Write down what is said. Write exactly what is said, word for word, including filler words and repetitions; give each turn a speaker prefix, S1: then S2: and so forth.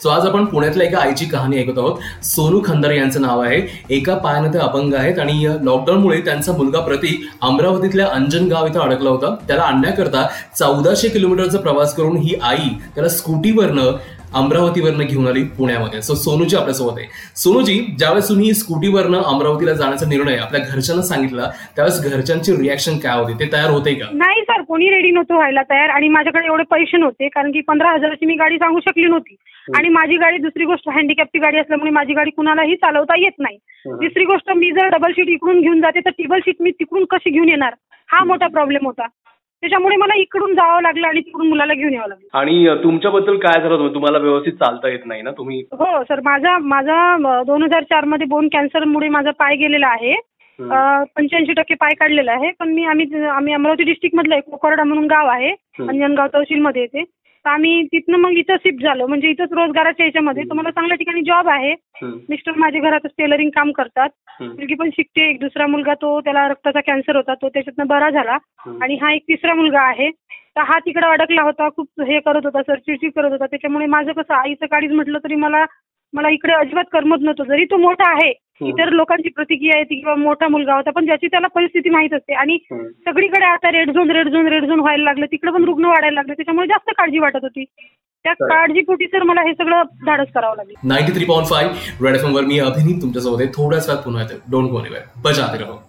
S1: So आज आपण पुण्यातल्या एका आईची कहाणी ऐकत आहोत. सोनू खंदारे यांचं नाव आहे. एका पायाने ते अपंग आहेत आणि लॉकडाऊनमुळे त्यांचा मुलगा प्रतीक अमरावतीतल्या अंजनगाव इथं अडकला होता. त्याला आणण्याकरता चौदाशे किलोमीटरचा प्रवास करून ही आई त्याला स्कूटीवरनं अमरावतीवरनं घेऊन आली पुण्यामध्ये. सो सोनूजी आपल्यासोबत आहे. सोनूजी, ज्यावेळेस तुम्ही स्कूटीवरनं अमरावतीला जाण्याचा निर्णय आपल्या घरच्यांना सांगितला त्यावेळेस घरच्यांची रिॲक्शन काय होती? ते तयार होते का?
S2: नाही सर, कोणी रेडी नव्हतं व्हायला तयार आणि माझ्याकडे एवढे पैसे नव्हते, कारण की पंधरा हजाराची मी गाडी सांगू शकली नव्हती आणि माझी गाडी, दुसरी गोष्ट हँडिकॅपची गाडी असल्यामुळे माझी गाडी कुणालाही चालवता येत नाही. तिसरी गोष्ट, मी जर डबल सीट इकडून घेऊन जाते तर टेबल सीट मी तिकडून कशी घेऊन येणार, हा मोठा प्रॉब्लेम होता. त्याच्यामुळे मला इकडून जावं लागलं आणि तिकडून मुलाला घेऊन यावं लागलं.
S3: आणि तुमच्याबद्दल काय झालं? तुम्हाला व्यवस्थित चालता येत नाही ना तुम्ही?
S2: हो सर, माझा माझा दोन हजार चार मध्ये बोन कॅन्सरमुळे माझा पाय गेलेला आहे. पंच्याऐंशी टक्के पाय काढलेला आहे. पण मी आम्ही आम्ही अमरावती डिस्ट्रिक्ट मधलं एक कोकोरडा म्हणून गाव आहे, अंजनगाव तहसील मध्ये येते. तर आम्ही तिथनं मग इथं शिफ्ट झालो, म्हणजे इथंच रोजगाराच्या याच्यामध्ये. तर मला चांगल्या ठिकाणी जॉब आहे. मिस्टर माझे घरातच टेलरिंग काम करतात. मुलगी पण शिकते. एक दुसरा मुलगा, तो त्याला रक्ताचा कॅन्सर होता, तो त्याच्यातनं बरा झाला. आणि हा एक तिसरा मुलगा आहे. तर हा तिकडे अडकला होता, खूप हे करत होता सर, चिडचिड करत होता. त्याच्यामुळे माझं कसं, आईचं काळीच म्हटलं तरी मला मला इकडे अजिबात करमत नव्हतं. जरी तो मोठा आहे, इतर लोकांची प्रतिक्रिया येते किंवा मोठा मुलगा होता, पण ज्याची त्याला परिस्थिती माहीत असते. आणि सगळीकडे आता red zone red zone red zone व्हायला लागलं, तिकडे पण रुग्ण वाढायला लागले. त्याच्यामुळे जास्त काळजी वाटत होती. त्या काळजीपोटी सर मला हे सगळं धाडस करावं लागलं.
S1: Ninety three point five red F M वर मी अभिनीत तुमच्यासोबत आहे. थोड्याच वेळात पुन्हा येते. Don't go anywhere. बजाते रहो.